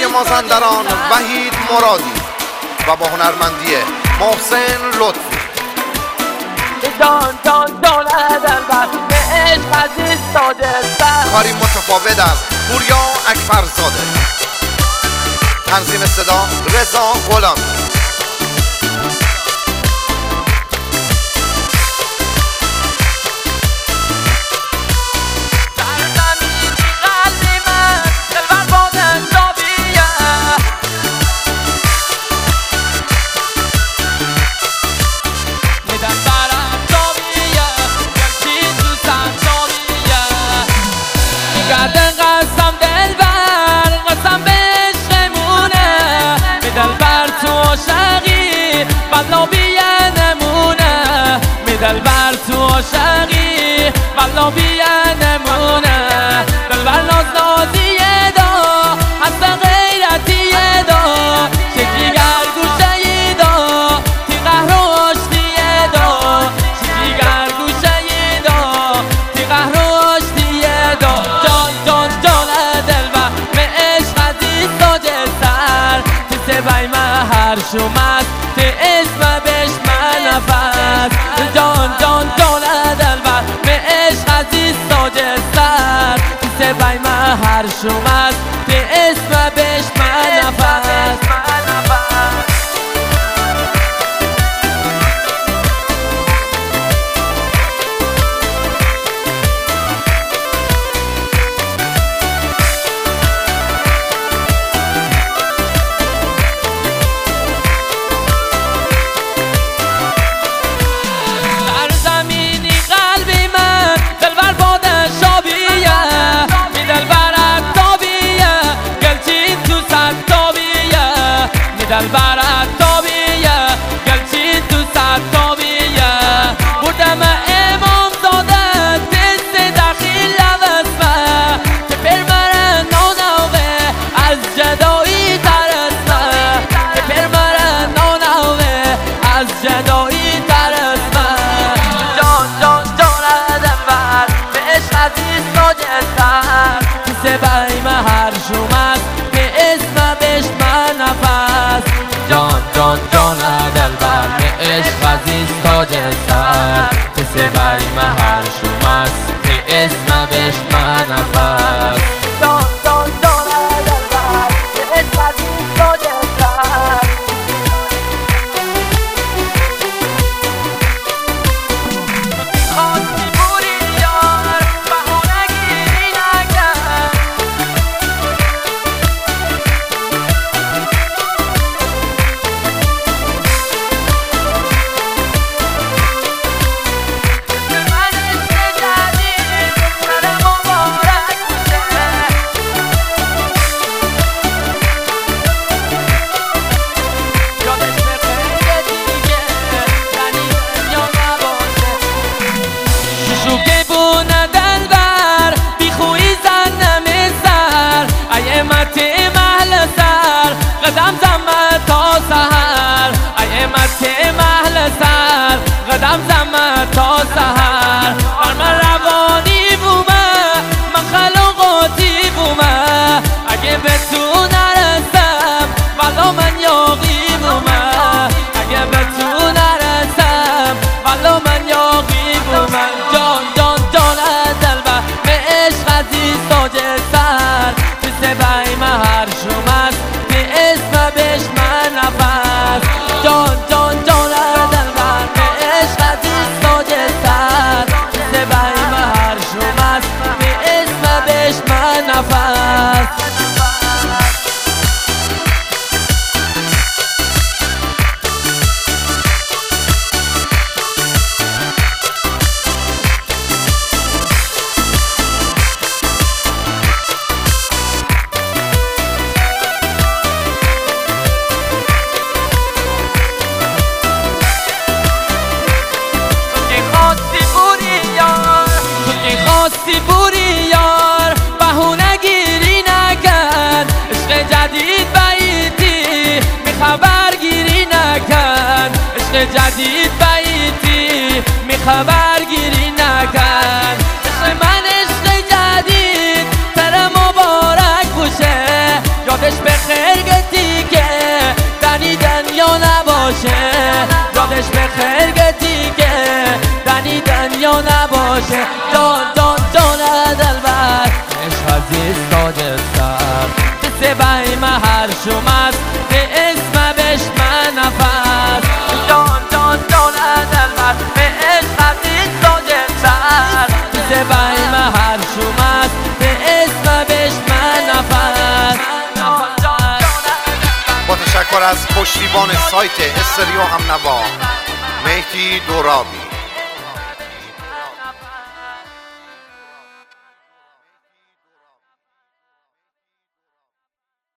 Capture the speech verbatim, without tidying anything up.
مازندران وحید مرادی و با هنرمندی محسن لطفی. جان جان جان دلبر به عشق عزیز ساده سر، کاری متفاوت از پوریا اکبرزاده. تنظیم صدا رضا غلامی. دلبر تو عاشقی والله بیا نمونه، دلبر ناز نازیه دا حس غیرتیه دا، شکلی گر گوشه دا تی قهر و عشقیه دا، شکلی گر گوشه دا تی قهر و عشقیه دا. جان جان جان دلبر به عشق عزیز ساجه سر، تی سبای مهر شومد تی اسم بش من نفس. جان جان جان دلبر به عشق عزیز ساجه سر، سبای مهر شومد به اسم بش من نفس. دلبر عطابیه گلچین تو ستابیه بودم امام زاده دست دخیل لوزمه که پر مرن نانوه از جدایی ترسمه، که پر مرن نانوه از جدایی ترسمه. جان جان جان دلبر به عشق عزیز ساجه سر، که سبای مهر شومد به اسم بش من نفس. جان جان جان دلبر به عشق عزیز ساجه سر، که سبای مهر شومد به اسم بش من نفس. جان جان جان دلبر به عشق عزیز ساجه سر. خواستی بوری یار بهونه گیری نکن، قدم زمه تا سهر ایمت محل سر، قدم زمه تا سهر. بر من روانی بومه من خلقاتی بومه، اگه به تو نرسم والا من یاقی بومه، اگه به تو نرسم والا من یاقی بومه. جان جان جان دلبر به عشق عزیز ساجه سر، که سبای مهر شومد به اسم بش من نفس. جان جان جان دلبر به عشق عزیز ساجه سر، که سبای مهر شومد به اسم بش من نفس. خواستی بوری یار بهونه گیری نکن، عشق جدید بایدی می خبر گیری نکن، عشق جدید بایدی می خبر گیری نکن. عشق من عشق جدید تر مبارک باشه، یادش بخیر دنیا نباشه جان جان جان دلبر عشق عزیز داده سر مثل بیم هر شمست به اسم بشمن نفس جان جان جان دلبر به عشق عزیز داده سر مثل بیم هر شمست به اسم بشمن نفس با تشکر از پشتیبان سایت استریو هم نوا مهدی دورابی.